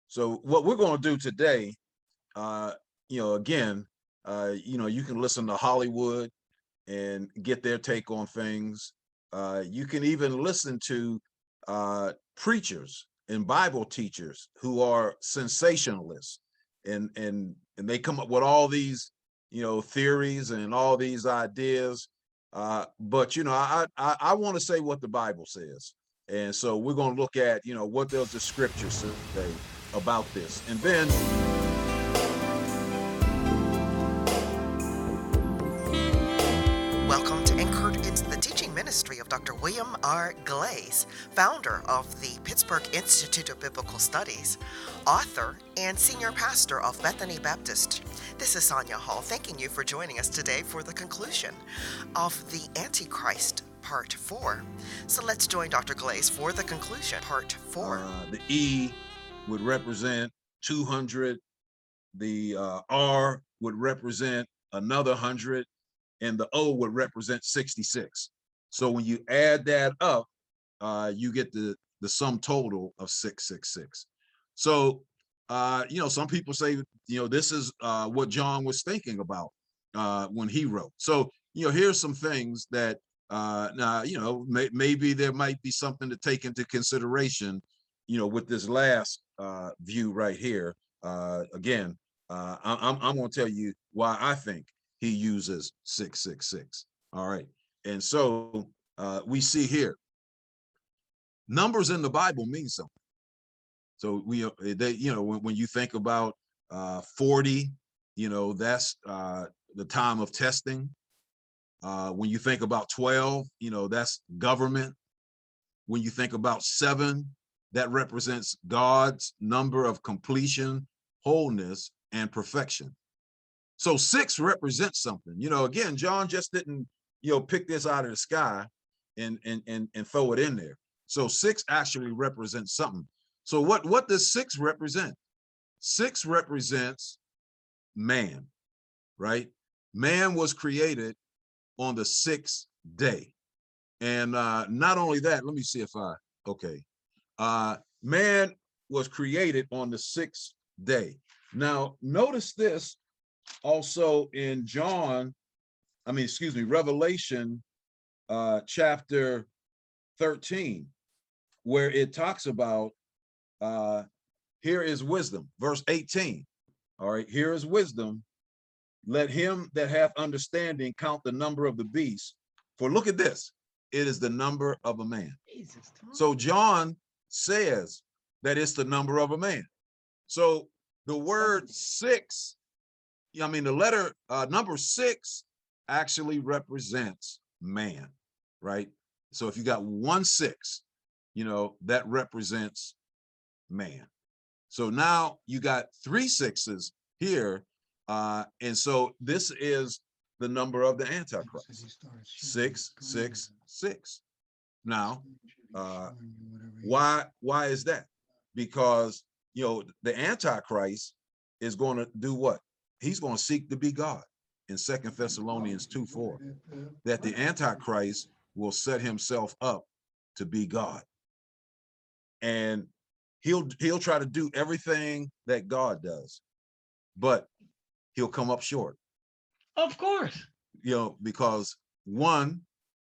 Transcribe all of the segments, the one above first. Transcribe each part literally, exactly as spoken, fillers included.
So what we're going to do today, uh, you know, again, uh, you know, you can listen to Hollywood and get their take on things. Uh, you can even listen to uh, preachers and Bible teachers who are sensationalists, and and and they come up with all these, you know, theories and all these ideas. Uh, but you know, I I, I want to say what the Bible says, and so we're going to look at, you know, what does the Scripture say about this, and then Welcome to Anchored into the Teaching Ministry of Doctor William R. Glaze, founder of the Pittsburgh Institute of Biblical Studies, author, and senior pastor of Bethany Baptist. This is Sonia Hall, thanking you for joining us today for the conclusion of the Antichrist, Part four. So let's join Doctor Glaze for the conclusion, Part four. uh, the E would represent two hundred, the uh, R would represent another one hundred, and the O would represent sixty-six. So when you add that up, uh, you get the, the sum total of six six six. So, uh, you know, some people say, you know, this is uh, what John was thinking about uh, when he wrote. So, you know, here's some things that, uh, now, you know, may, maybe there might be something to take into consideration, you know, with this last uh, view right here. Uh, again, uh, I, I'm, I'm going to tell you why I think he uses six six six. All right. And so uh, we see here, numbers in the Bible mean something. So we, uh, they, you know, when, when you think about uh, forty, you know, that's uh, the time of testing. Uh, when you think about twelve, you know, that's government. When you think about seven, that represents God's number of completion, wholeness, and perfection. So six represents something. You know, again, John just didn't, you know, pick this out of the sky and and and and throw it in there. So six actually represents something. So what what does six represent? Six represents man, right? Man was created on the sixth day. And uh not only that, let me see if I okay. Uh man was created on the sixth day. Now, notice this also in John, I mean, excuse me, Revelation uh, chapter thirteen, where it talks about, uh, here is wisdom, verse eighteen. All right, here is wisdom. Let him that hath understanding count the number of the beast. For look at this, it is the number of a man. Jesus. So John says that it's the number of a man. So the word six, I mean, the letter uh, number six actually represents man, right? So if you got one six, you know, that represents man. So now you got three sixes here. Uh, and so this is the number of the Antichrist, six, six, six. Now, uh, why, why is that? Because, you know, the Antichrist is going to do what? He's going to seek to be God in Second Thessalonians two four, that the Antichrist will set himself up to be God. And he'll he'll try to do everything that God does, but he'll come up short. Of course. You know, because one,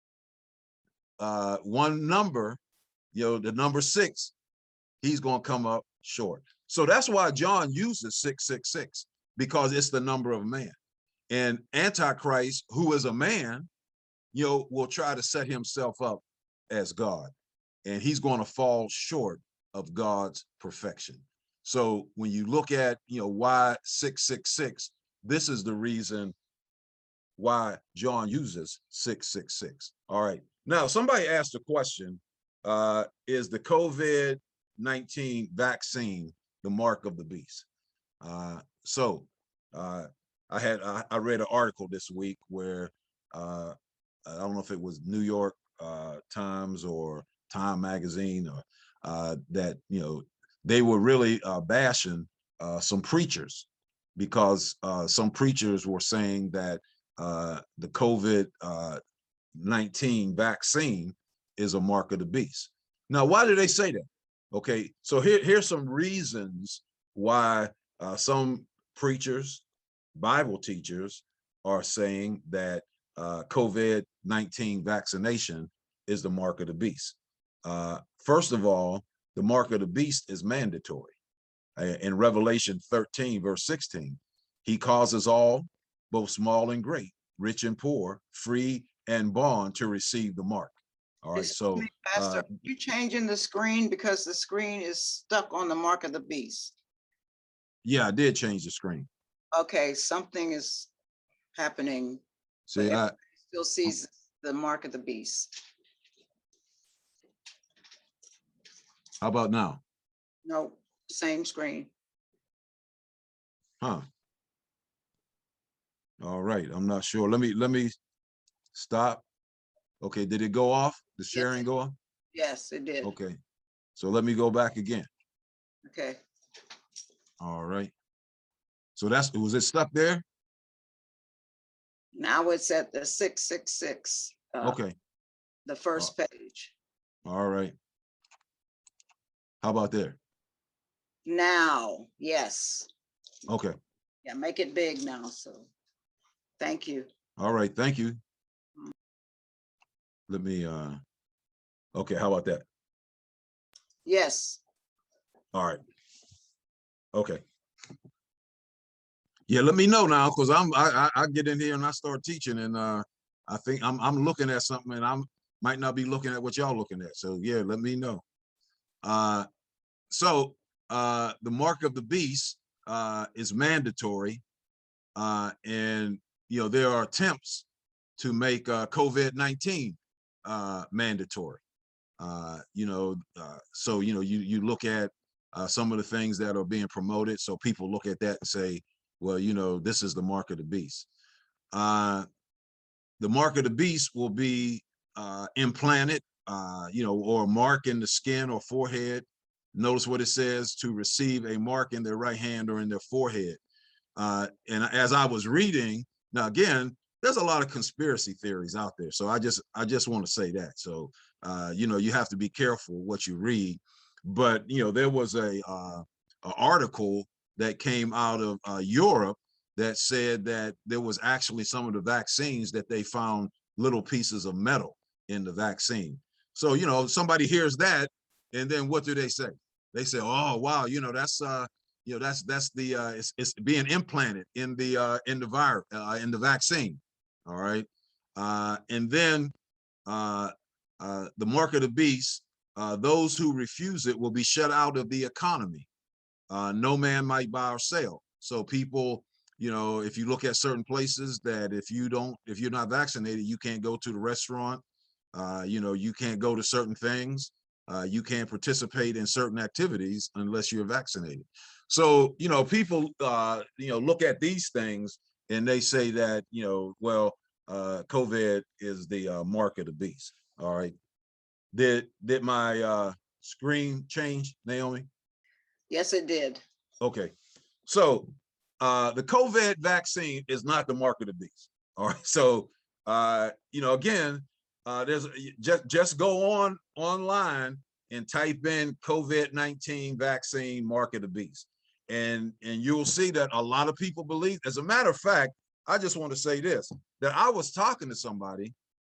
uh, one number, you know, the number six, he's going to come up short. So that's why John uses six six six, because it's the number of man. And Antichrist, who is a man, you know, will try to set himself up as God, and he's going to fall short of God's perfection. So when you look at, you know, why six six six, this is the reason why John uses six six six. All right. Now, somebody asked a question, uh, is the COVID nineteen vaccine the mark of the beast? Uh, so uh, I had I, I read an article this week where uh, I don't know if it was New York uh, Times or Time Magazine, or uh, that, you know, they were really uh, bashing uh, some preachers, because uh, some preachers were saying that uh, the COVID nineteen vaccine is a mark of the beast. Now, why do they say that? Okay, so here, here's some reasons why uh, some preachers, Bible teachers are saying that uh, COVID nineteen vaccination is the mark of the beast. Uh, first of all, the mark of the beast is mandatory. Uh, in Revelation thirteen, verse sixteen, he causes all, both small and great, rich and poor, free and bond, to receive the mark. All right, Excuse so me, Pastor, uh, are you changing the screen because the screen is stuck on the mark of the beast? yeah, I did change the screen. Okay, something is happening, See, but I, everybody still sees the mark of the beast. how about now? No, same screen. Huh. All right, I'm not sure. Let me, let me stop. Okay, did it go off? The Yes, sharing it- go off? Yes, it did. Okay, so let me go back again. Okay, All right. So that's, was it stuck there? now it's at the six six six, uh, Okay, the first page. all right. How about there? Now, yes. Okay, Yeah, make it big now, so, thank you. all right, thank you. Let me, uh, okay, how about that? Yes, All right. Okay. Yeah, let me know now, because I'm I, I I get in here and I start teaching, and uh I think I'm I'm looking at something, and I'm might not be looking at what y'all looking at. So yeah, let me know. Uh so uh the mark of the beast uh is mandatory, uh and you know there are attempts to make uh COVID nineteen uh mandatory. Uh you know uh so you know you you look at uh some of the things that are being promoted, so people look at that and say, well, you know, this is the mark of the beast. Uh, the mark of the beast will be uh, implanted, uh, you know, or a mark in the skin or forehead. Notice what it says: to receive a mark in their right hand or in their forehead. Uh, and as I was reading, now again, there's a lot of conspiracy theories out there. So I just I just want to say that. So uh, you know, you have to be careful what you read. But you know, there was a uh, an article that came out of uh, Europe that said that there was actually some of the vaccines that they found little pieces of metal in the vaccine. So you know, somebody hears that, and then what do they say? They say, "Oh wow, you know, that's uh, you know, that's that's the uh, it's, it's being implanted in the uh, in the virus uh, in the vaccine." All right, uh, and then uh, uh, the mark of the beast. Uh, those who refuse it will be shut out of the economy. Uh, no man might buy or sell. So people, you know, if you look at certain places that if you don't, if you're not vaccinated, you can't go to the restaurant. Uh, you know, you can't go to certain things. Uh, you can't participate in certain activities unless you're vaccinated. So, you know, people, uh, you know, look at these things and they say that, you know, well, uh, COVID is the uh, mark of the beast. All right. Did did my uh, screen change, Naomi? yes, it did. Okay, so uh, the COVID vaccine is not the mark of the beast. All right, so uh, you know, again, uh, there's just just go on online and type in COVID nineteen vaccine mark of the beast, and and you'll see that a lot of people believe. As a matter of fact, I just want to say this: that I was talking to somebody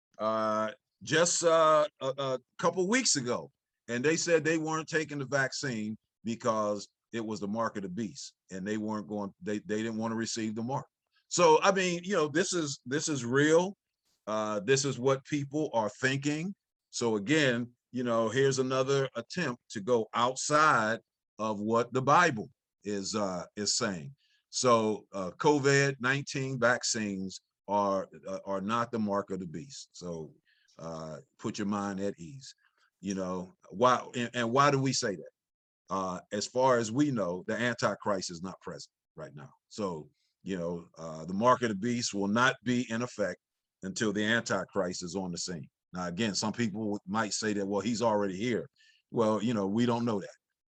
uh, just uh, a, a couple weeks ago, and they said they weren't taking the vaccine because it was the mark of the beast, and they weren't going. They they didn't want to receive the mark. So I mean, you know, this is this is real. Uh, this is what people are thinking. So again, you know, here's another attempt to go outside of what the Bible is uh, is saying. So uh, COVID nineteen vaccines are uh, are not the mark of the beast. So uh, put your mind at ease. You know why? And, and why do we say that? Uh, as far as we know, the Antichrist is not present right now. So you know uh, the mark of the beast will not be in effect until the Antichrist is on the scene. Now, again, some people might say that, well, he's already here. Well, you know, we don't know that.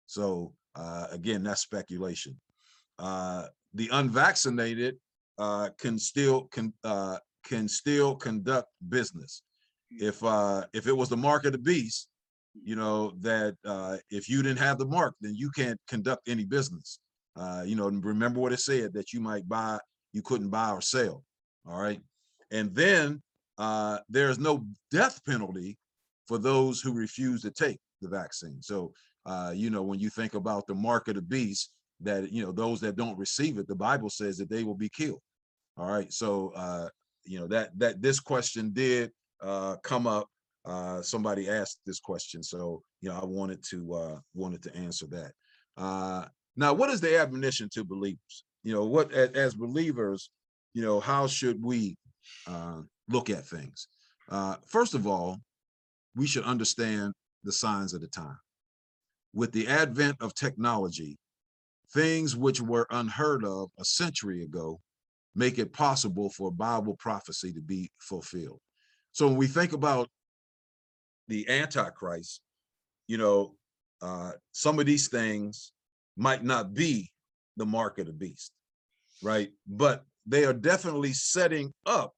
So uh, again, that's speculation. Uh, the unvaccinated uh, can still can uh, can still conduct business. If uh, if it was the mark of the beast, you know that uh, if you didn't have the mark, then you can't conduct any business. Uh, you know, and remember what it said, that you might buy, you couldn't buy or sell. All right. And then uh, there's no death penalty for those who refuse to take the vaccine. So, uh, you know, when you think about the mark of the beast, that, you know, those that don't receive it, the Bible says that they will be killed. All right. So, uh, you know, that that this question did uh, come up. Uh, somebody asked this question. So, you know, I wanted to uh, wanted to answer that. Uh, now, what is the admonition to believers? You know, what as, as believers, you know, how should we uh, look at things? Uh, first of all, we should understand the signs of the time. With the advent of technology, things which were unheard of a century ago make it possible for Bible prophecy to be fulfilled. So when we think about the Antichrist, you know, uh, some of these things might not be the mark of the beast, right? But they are definitely setting up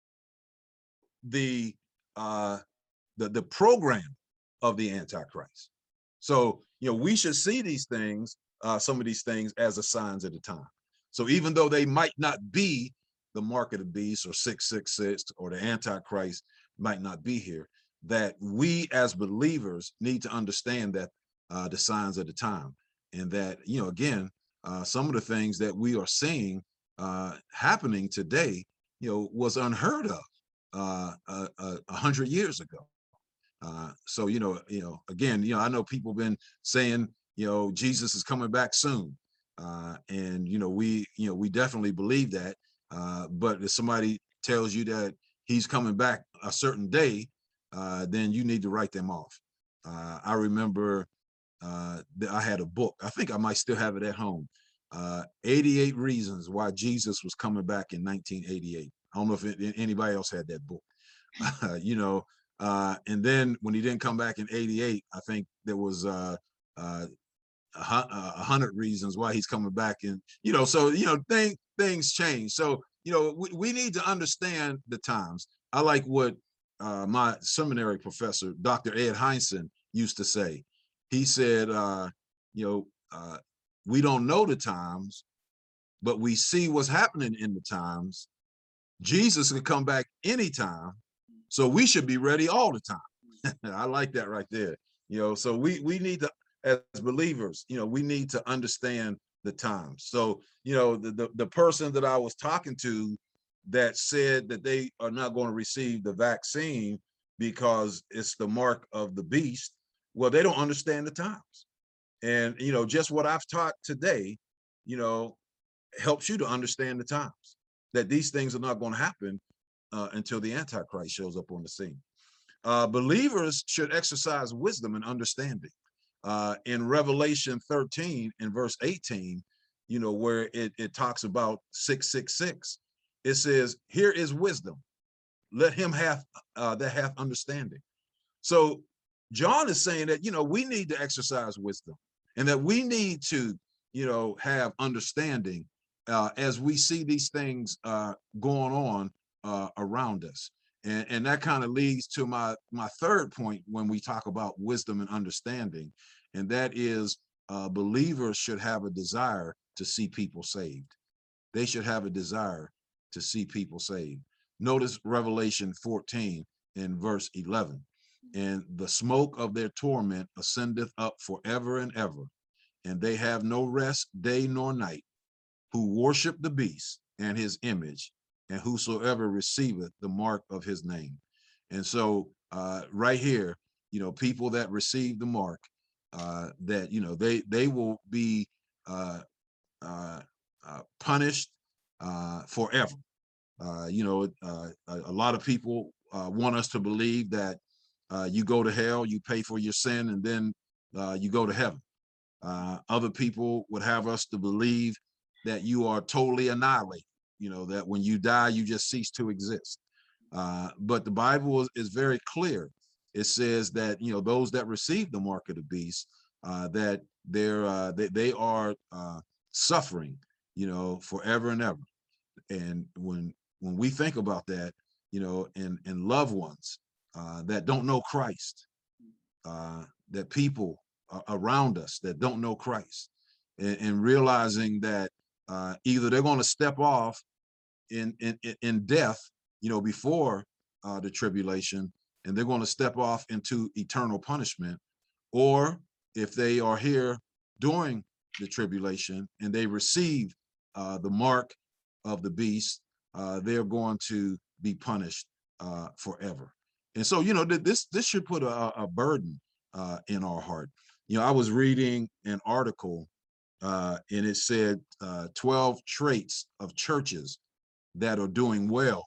the uh, the the program of the Antichrist. So, you know, we should see these things, uh, some of these things, as the signs of the time. So even though they might not be the mark of the beast or six six six, or the Antichrist might not be here, that we as believers need to understand that uh, the signs of the time, and that, you know, again, uh, some of the things that we are seeing uh, happening today, you know, was unheard of uh, a, a, a hundred years ago. Uh, so, you know, you know, again, you know, I know people been saying, you know, Jesus is coming back soon. Uh, and, you know, we, you know, we definitely believe that. Uh, but if somebody tells you that he's coming back a certain day, uh, then you need to write them off. Uh, I remember uh, that I had a book. I think I might still have it at home. Uh, eighty-eight Reasons Why Jesus Was Coming Back in nineteen eighty-eight. I don't know if it, anybody else had that book. Uh, you know, uh, and then when he didn't come back in eighty-eight, I think there was uh, uh, a, hu- uh, a hundred reasons why he's coming back. And, you know, so, you know, thing, things change. So, you know, we, we need to understand the times. I like what uh, my seminary professor, Doctor Ed Heinzen, used to say. He said, uh, you know, uh, we don't know the times, but we see what's happening in the times. Jesus could come back anytime, so we should be ready all the time. I like that right there. You know, so we we need to, as believers, you know, we need to understand the times. So, you know, the the, the person that I was talking to that said that they are not going to receive the vaccine because it's the mark of the beast, well, they don't understand the times. And, you know, just what I've taught today, you know, helps you to understand the times, that these things are not going to happen uh, until the Antichrist shows up on the scene. Uh, believers should exercise wisdom and understanding. Uh, in Revelation thirteen and verse eighteen, you know, where it, it talks about six six six, it says, here is wisdom. Let him have uh, that hath understanding. So John is saying that, you know, we need to exercise wisdom, and that we need to, you know, have understanding uh, as we see these things uh, going on uh, around us. And, and that kind of leads to my, my third point when we talk about wisdom and understanding, and that is uh, believers should have a desire to see people saved. They should have a desire to see people saved. Notice Revelation fourteen in verse eleven. And the smoke of their torment ascendeth up forever and ever, and they have no rest day nor night, who worship the beast and his image, and whosoever receiveth the mark of his name. And so uh, right here, you know, people that receive the mark, uh, that, you know, they they will be uh, uh, uh, punished uh, forever. Uh, you know, uh, a, a lot of people uh, want us to believe that uh, you go to hell, you pay for your sin, and then uh, you go to heaven. Uh, other people would have us to believe that you are totally annihilated, you know, that when you die, you just cease to exist. Uh, but the Bible is, is very clear. It says that, you know, those that receive the mark of the beast, uh, that they're, uh, they, they are uh, suffering, you know, forever and ever. And when when we think about that, you know, and, and loved ones uh, that don't know Christ, uh, that people uh, around us that don't know Christ, and, and realizing that uh, either they're going to step off in, in, in death, you know, before uh, the tribulation, and they're going to step off into eternal punishment, or if they are here during the tribulation and they receive uh, the mark of the beast, uh, they're going to be punished uh, forever. And so, you know, th this this should put a, a burden uh, in our heart. You know, I was reading an article uh, and it said uh, twelve traits of churches that are doing well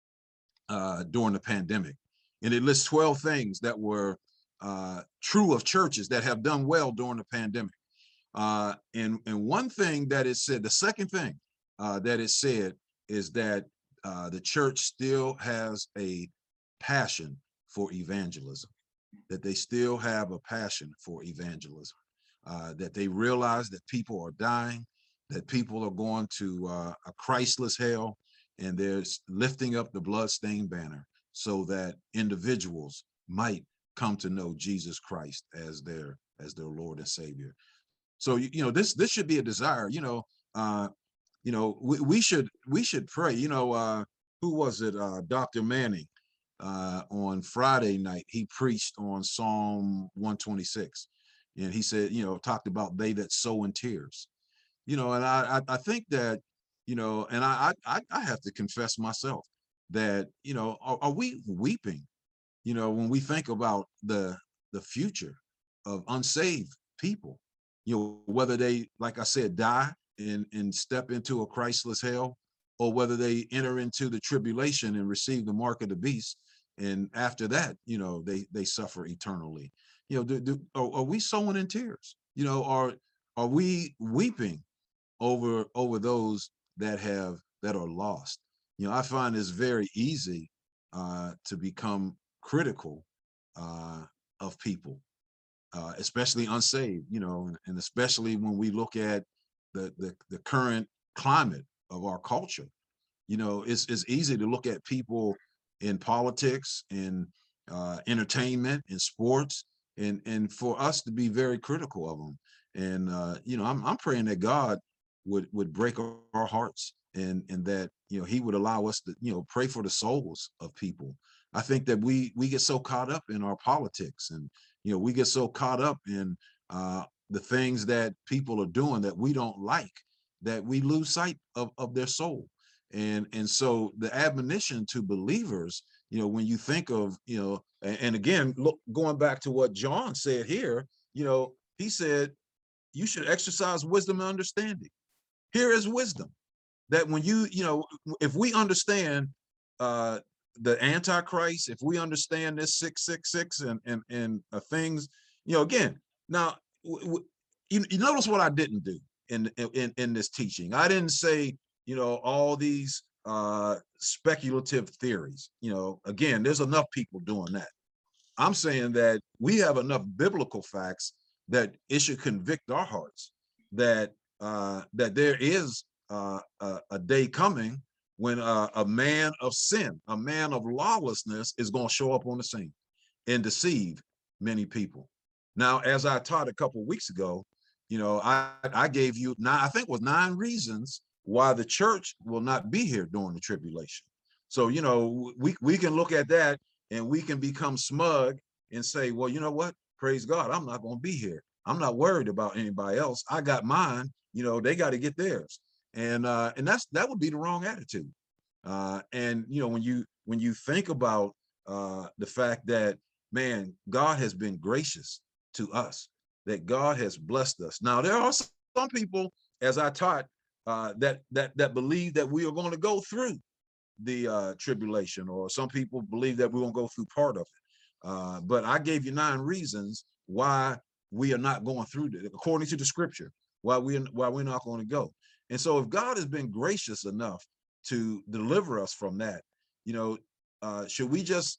uh, during the pandemic. And it lists twelve things that were uh, true of churches that have done well during the pandemic. Uh, and, and one thing that it said, the second thing uh, that it said is that uh, the church still has a passion for evangelism, that they still have a passion for evangelism, uh, that they realize that people are dying, that people are going to uh, a Christless hell, and they're lifting up the bloodstained banner so that individuals might come to know Jesus Christ as their as their Lord and Savior. So you know, this this should be a desire. You know, uh, you know, we, we should we should pray. You know, uh, who was it? Uh, Doctor Manning uh, on Friday night. He preached on Psalm one twenty-six, and he said, you know, talked about they that sow in tears. You know, and I I, I think that, you know, and I I I have to confess myself that, you know, are, are we weeping? You know, when we think about the the future of unsaved people, you know, whether they, like I said, die and and step into a Christless hell, or whether they enter into the tribulation and receive the mark of the beast, and after that, you know, they they suffer eternally. You know, do, do, are, are we sowing in tears? You know, are are we weeping over over those that have that are lost? You know, I find it's very easy uh, to become critical uh, of people, uh, especially unsaved, you know, and, and especially when we look at the, the the current climate of our culture. You know, it's it's easy to look at people in politics, in uh, entertainment, in sports, and and for us to be very critical of them. And uh, you know, I'm I'm praying that God would would break our hearts, and and that, you know, He would allow us to, you know, pray for the souls of people. I think that we we get so caught up in our politics, and you know, we get so caught up in uh, the things that people are doing that we don't like, that we lose sight of of their soul. And and so the admonition to believers, you know, when you think of, you know, and, and again, look, going back to what John said here, you know, he said you should exercise wisdom and understanding. Here is wisdom, that when you, you know, if we understand uh, the Antichrist, if we understand this six six six and and and uh, things, you know, again, now you, you notice what I didn't do in in in this teaching. I didn't say, you know, all these uh, speculative theories. You know, again, there's enough people doing that. I'm saying that we have enough biblical facts that it should convict our hearts that uh, that there is uh, a, a day coming when uh, a man of sin, a man of lawlessness, is going to show up on the scene and deceive many people. Now, as I taught a couple of weeks ago, you know, I, I gave you nine, I think it was nine reasons why the church will not be here during the tribulation. So, you know, we, we can look at that and we can become smug and say, well, you know what? Praise God, I'm not going to be here. I'm not worried about anybody else. I got mine. You know, they got to get theirs. And uh, and that's that would be the wrong attitude. Uh, and you know, when you when you think about uh, the fact that, man, God has been gracious to us, that God has blessed us. Now, there are some people, as I taught, uh, that that that believe that we are going to go through the uh, tribulation, or some people believe that we won't go through part of it. Uh, but I gave you nine reasons why we are not going through it, according to the scripture, why we why we're not going to go. And so, if God has been gracious enough to deliver us from that, you know, uh, should we just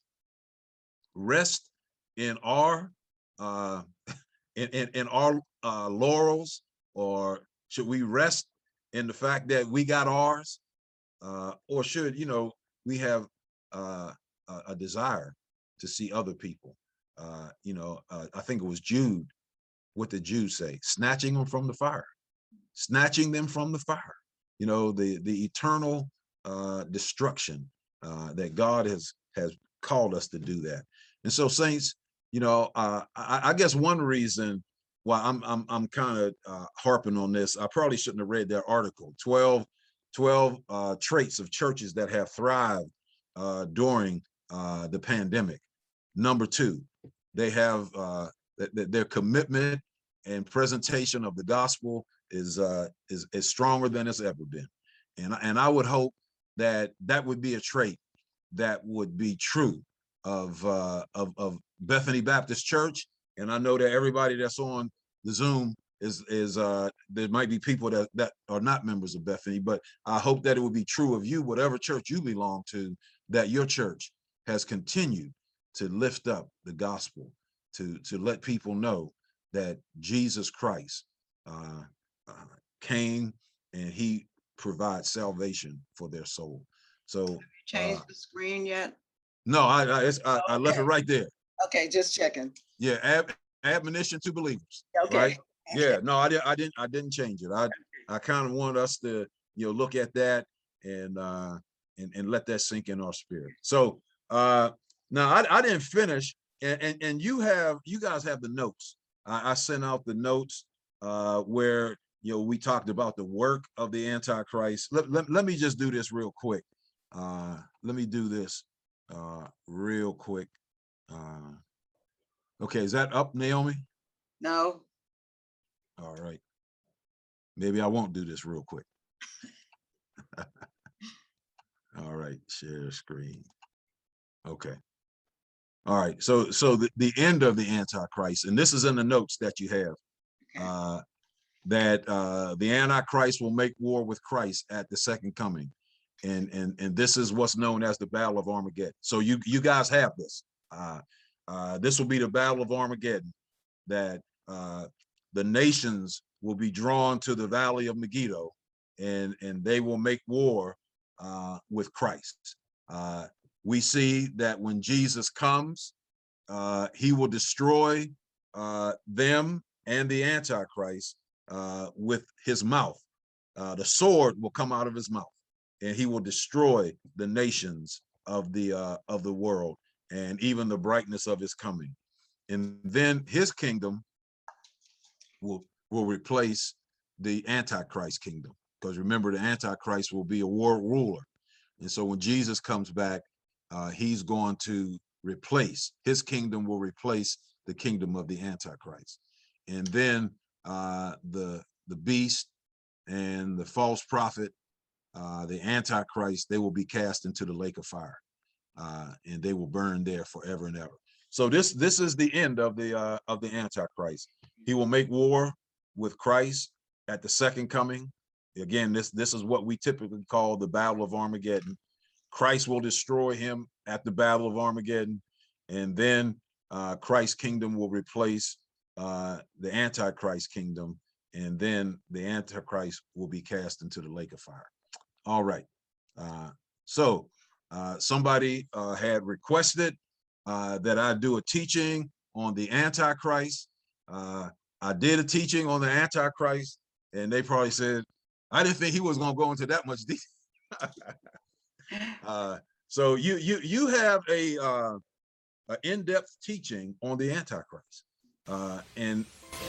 rest in our uh, in, in in our uh, laurels, or should we rest in the fact that we got ours? Uh, or should, you know, we have uh, a, a desire to see other people? Uh, you know, uh, I think it was Jude. What did Jude say? Snatching them from the fire. snatching them from the fire, you know, the, the eternal uh, destruction uh, that God has, has called us to do that. And so, saints, you know, uh, I, I guess one reason why I'm, I'm, I'm kind of uh, harping on this, I probably shouldn't have read their article, twelve, twelve uh, traits of churches that have thrived uh, during uh, the pandemic. Number two, they have uh, th th their commitment and presentation of the gospel is uh, is is stronger than it's ever been, and and I would hope that that would be a trait that would be true of uh, of of Bethany Baptist Church. And I know that everybody that's on the Zoom is is uh, there might be people that that are not members of Bethany, but I hope that it would be true of you, whatever church you belong to, that your church has continued to lift up the gospel, to to let people know that Jesus Christ uh, uh, came and he provides salvation for their soul. So Change uh, the screen yet? no, I I, it's, I I left it Okay. right there. Okay, just checking. Yeah, ab admonition to believers. Okay. Right? Yeah, no, I didn't I didn't I didn't change it. I I kind of want us to, you know, look at that and uh and, and let that sink in our spirit. So uh now I, I didn't finish, and, and and you have you guys have the notes. I, I sent out the notes uh where, you know, we talked about the work of the Antichrist. Let, let, let me just do this real quick. Uh let me do this uh real quick. Uh okay, is that up, Naomi? No, All right. Maybe I won't do this real quick. All right, share screen. Okay. All right, so so the, the end of the Antichrist, and this is in the notes that you have, okay. uh, that uh, the Antichrist will make war with Christ at the second coming. And and and this is what's known as the Battle of Armageddon. So you you guys have this. Uh, uh, this will be the Battle of Armageddon, that uh, the nations will be drawn to the Valley of Megiddo, and and they will make war uh, with Christ. Uh, we see that when Jesus comes, uh, he will destroy uh, them and the Antichrist uh, with his mouth. Uh, the sword will come out of his mouth, and he will destroy the nations of the uh, of the world, and even the brightness of his coming. And then his kingdom will will replace the Antichrist kingdom, because remember, the Antichrist will be a world ruler. And so when Jesus comes back, uh, he's going to replace, his kingdom will replace the kingdom of the Antichrist. And then uh, the the beast and the false prophet, uh, the Antichrist, they will be cast into the lake of fire, uh, and they will burn there forever and ever. So this this is the end of the uh, of the Antichrist. He will make war with Christ at the second coming. Again, this this is what we typically call the Battle of Armageddon. Christ will destroy him at the Battle of Armageddon, and then uh, Christ's kingdom will replace uh, the Antichrist kingdom, and then the Antichrist will be cast into the lake of fire. All right. Uh, so uh, somebody uh, had requested uh, that I do a teaching on the Antichrist. Uh, I did a teaching on the Antichrist, and they probably said, I didn't think he was going to go into that much detail. uh, so you you you have a, uh, a in-depth teaching on the Antichrist, uh, and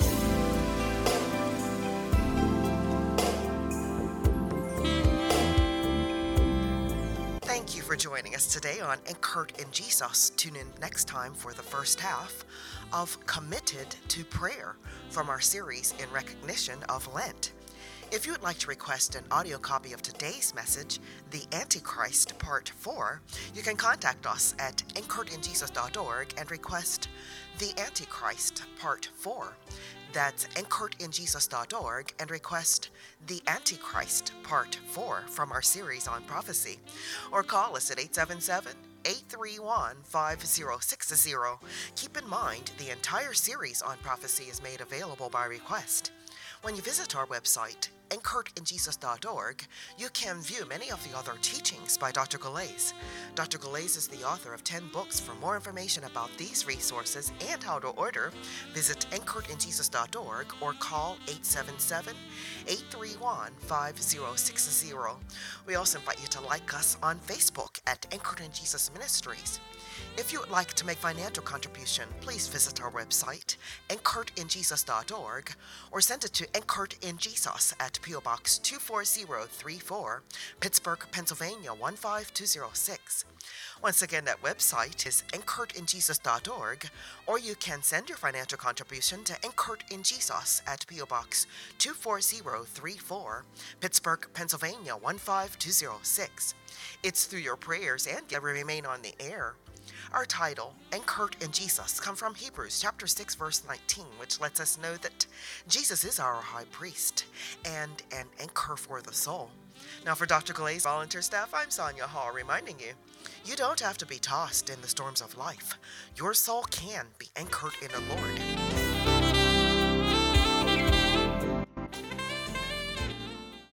Thank you for joining us today on Anchored in Jesus. Tune in next time for the first half of Committed to Prayer from our series in recognition of Lent. If you would like to request an audio copy of today's message, The Antichrist Part four, you can contact us at anchored in jesus dot org and request The Antichrist Part four. That's anchored in jesus dot org and request The Antichrist Part four from our series on prophecy. Or call us at eight seven seven, eight three one, five zero six zero. Keep in mind, the entire series on prophecy is made available by request. When you visit our website, anchored in jesus dot org, you can view many of the other teachings by Doctor Galais. Doctor Galais is the author of ten books. For more information about these resources and how to order, visit anchored in jesus dot org or call eight seven seven, eight three one, five zero six zero. We also invite you to like us on Facebook at Anchored in Jesus Ministries. If you would like to make financial contribution, please visit our website, anchored in jesus dot org, or send it to Anchored in Jesus at P O Box two four zero three four, Pittsburgh, Pennsylvania one five two zero six. Once again, that website is anchored in jesus dot org, or you can send your financial contribution to Anchored in Jesus at P O Box two four zero three four, Pittsburgh, Pennsylvania one five two zero six. It's through your prayers and that we remain on the air. Our title, Anchored in Jesus, come from Hebrews chapter six, verse nineteen, which lets us know that Jesus is our high priest and an anchor for the soul. Now for Doctor Galais volunteer staff, I'm Sonia Hall, reminding you, you don't have to be tossed in the storms of life. Your soul can be anchored in the Lord.